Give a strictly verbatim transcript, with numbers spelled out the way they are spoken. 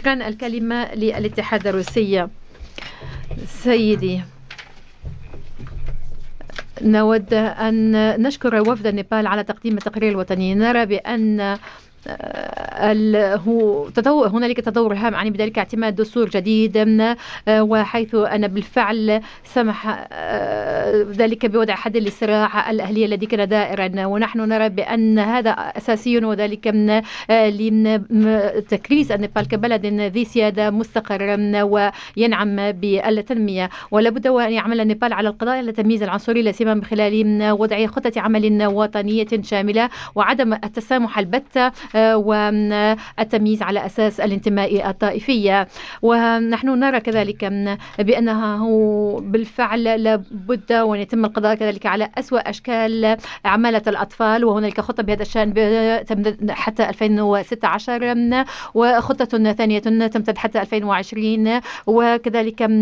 شكرا. الكلمة للاتحاد الروسي. سيدي، نود أن نشكر وفد نيبال على تقديم التقرير الوطني. نرى بأن هنالك تطور هام عن بذلك اعتماد دستور جديد، وحيث أن بالفعل سمح ذلك بوضع حد للصراع الأهلي الذي كان دائرا، ونحن نرى بأن هذا أساسي، وذلك لتكريس النيبال كبلد ذي سيادة مستقر وينعم بالتنمية. ولابد أن يعمل النيبال على القضاء على التمييز العنصري لا سيما من خلال وضع خطة عمل وطنية شاملة وعدم التسامح البتة والتمييز على أساس الانتماء الطائفي. ونحن نرى كذلك بأنه بالفعل لابد وأن يتم القضاء كذلك على أسوأ أشكال عمالة الأطفال، وهنالك خطة بهذا الشأن تمتد حتى ألفين وستة عشر، وخطة ثانية تمتد حتى ألفين وعشرين، وكذلك